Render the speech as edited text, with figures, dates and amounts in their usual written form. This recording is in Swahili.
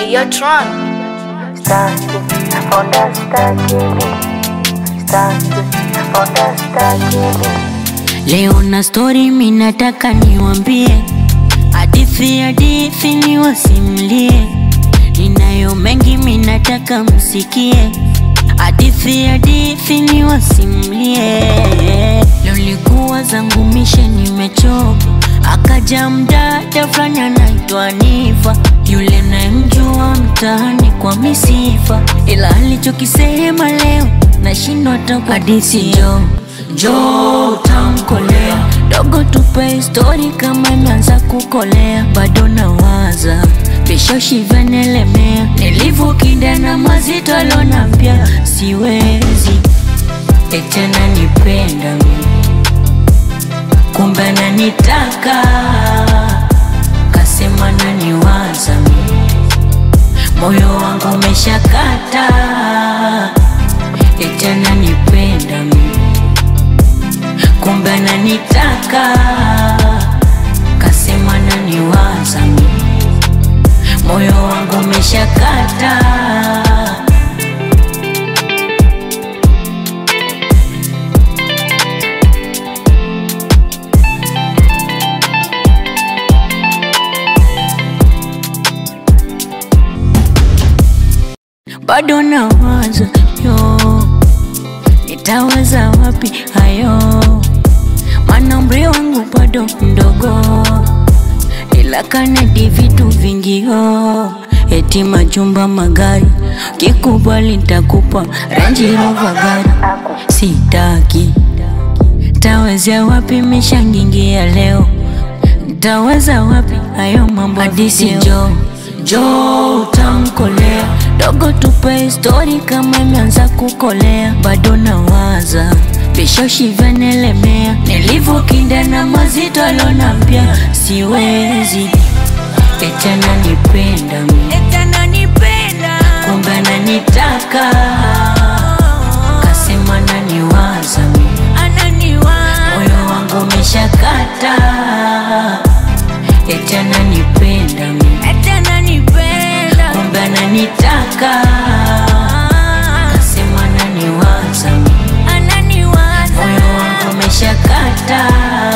Hey, yo, Tron. Leo na story minataka niwambie, hadithi niwasimlie. Ninayo mengi minataka msikie, hadithi niwasimlie. Leo likuwa zangu mishe nimechoka, akaja mdada fulani anaitwa Nifa. Yule namjua mtaani kwa misifa, ila alichokisema leo nashindwa hata kwa hadithi. Njoo utamkolea dogo, tupe story kama imeanza kukolea. Bado nawaza vishawishi vyanelemea, nilivokinda na mazito alonambia siwezi. Eti ananipenda mimi, kumbe ananitaka, kasema naniwaza mimi, moyo wangu umeshakata. Eti ananipenda mimi, kumbe ananitaka, kasema naniwaza mimi, moyo wangu umeshakata. Bado nawaza nitaweza wapi hayo, maana umri wangu bado mdogo, ila kanadi vitu vingi eti majumba magari, kikubali nitakupa Range Rover gari. Sitaki, taweza wapi mishangingia leo, taweza wapi hayo mambo hadithi. Njoo utamkolea dogo, tupe story kama imeanza kukolea. Bado nawaza vishawishi vyanelemea, nilivokinda na mazito alonambia siwezi. Eti ananipenda mimi, kumbe ananitaka, kasema naniwaza mimi, moyo wangu umeshakata. Eti ananipenda mimi, kumbe ananitaka, kasema naniwaza mimi, moyo wangu umeshakata.